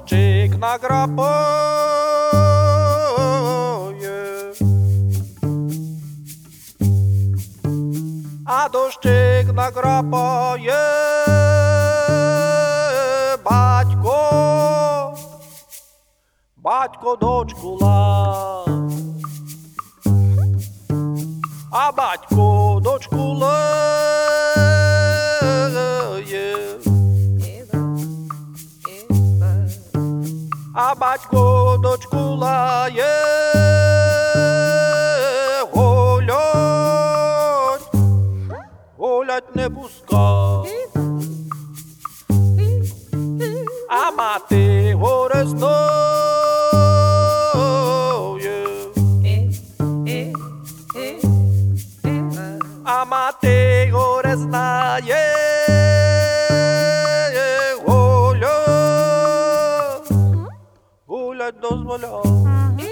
дощик накрапає, а дощик накрапає, батько дочку лає, а батько дочку лає, а батько дочку лає, гулять не пускай, а мати горе знає, а мати горе знає, гулять дозволяє.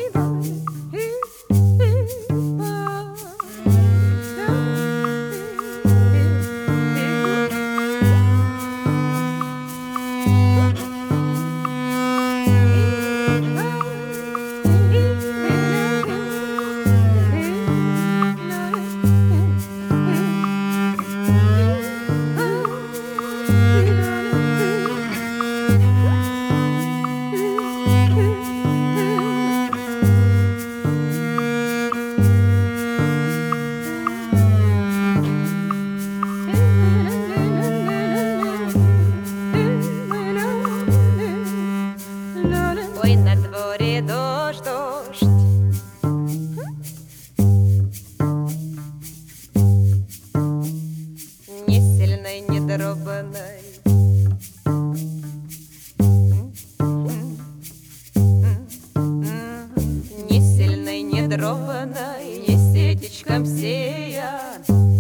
Ой, на дворі дощ, дощ. Не сильный, не дробный. Не сильный, не дробный, не сетечком сеян.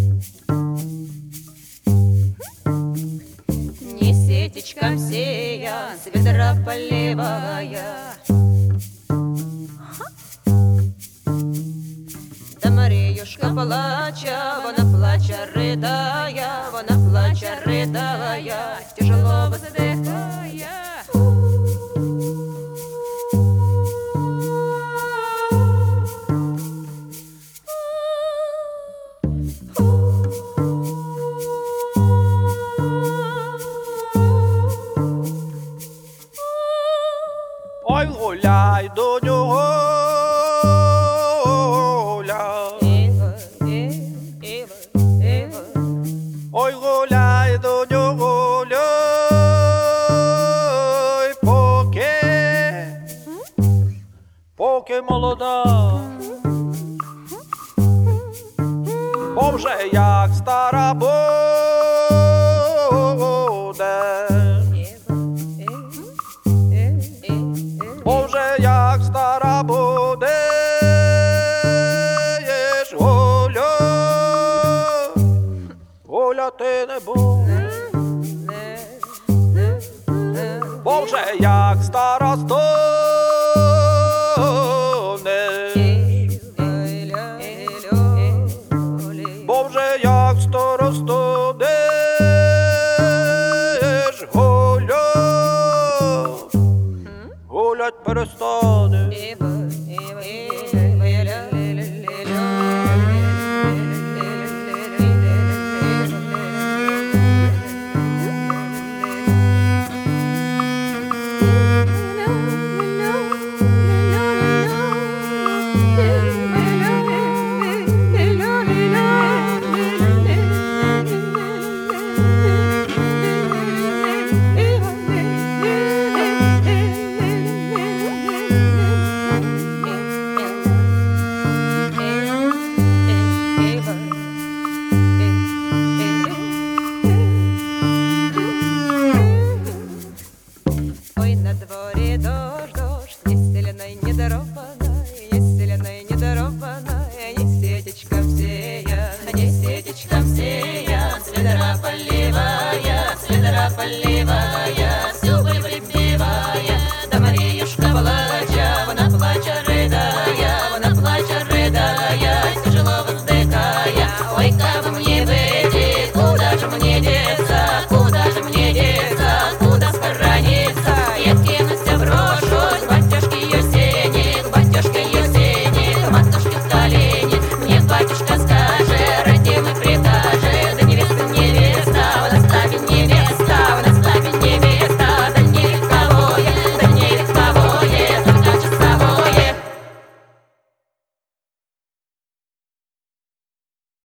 Не сетечком сеян, с ведра поливая. Та Маріюшка плача, вона плаче, ридая, вона плаче, ридая, тяжело вздихає. Ой, гуляй, доню, гуляй, ой, гуляй, доню, гуляй, поки молода, бо вже як стара буде, бо вже як стара будеш, гуляти не будеш, бо вже як стара стонеш, бо вже як стара стонеш, гулять перестанеш.